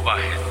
واحد.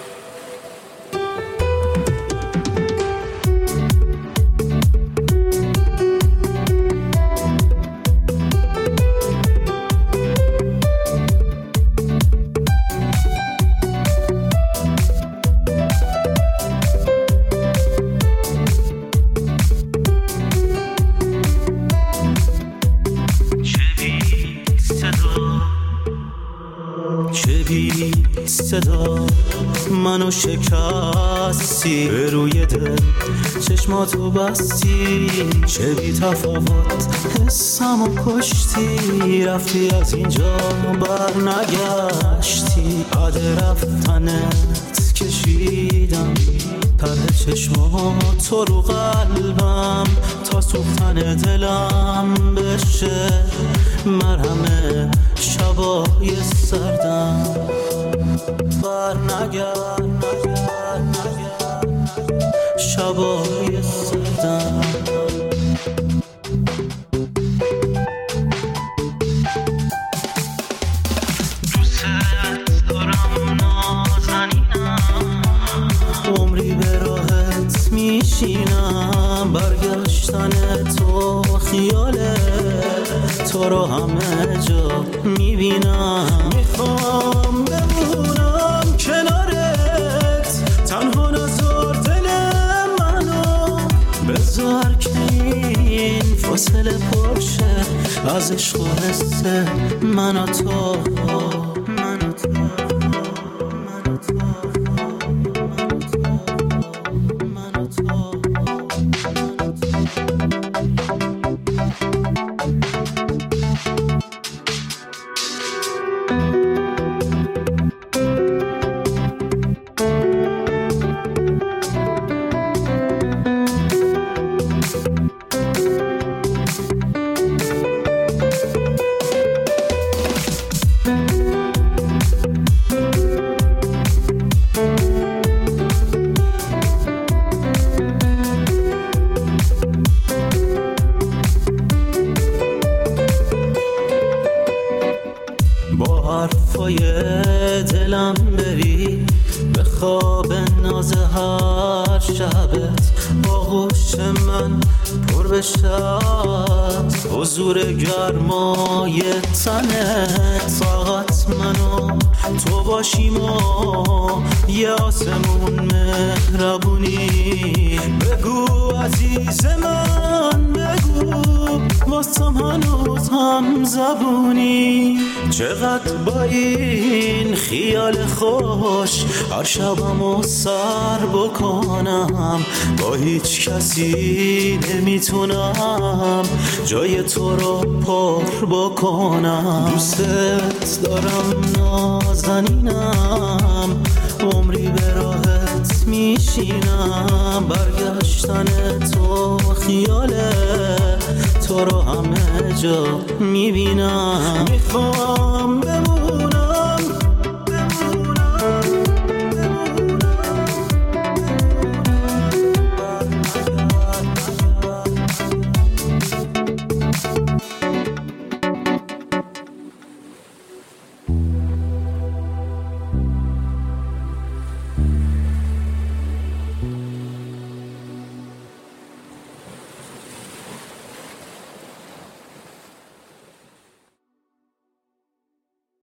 چه بی صدا منو شکستی، به روی دل چشماتو بستی، چه بی تفاوت حسمو کشتی، رفتی از اینجا بر نگشتی، بعد رفتنت کشیدم ته چشماتو رو قلبم، تا سوختن دلم بشه مرهم شبای سردم، بر نگرد شبای سردم. دوست دارم نازنینم، عمری به راحت میشینم، برگشتن تو خیاله تو رو همه جا میبینم، میخوام بمونم کنارت، تنها نذار دل منو، بذار که این فاصله پرشه از عشق و حسه من و تو. با حرفای دلم بری به خواب ناز هر شبت، آغوش من پر بشد حضور گرمای تنت، طاقت منو تو باشیم و یه آسمون مهربونی، بگو عزیز من بگو واسم هنوز هم زبونی، چقدر با این خیال خوش هر شبمو سر بکنم، با هیچ کسی نمیتونم جای تو رو پر بکنم، دوستت دارم نازنینم، عمری به راحت میشینم، برگشتن تو خیاله تو رو همه جا میبینم، میخوام بمونم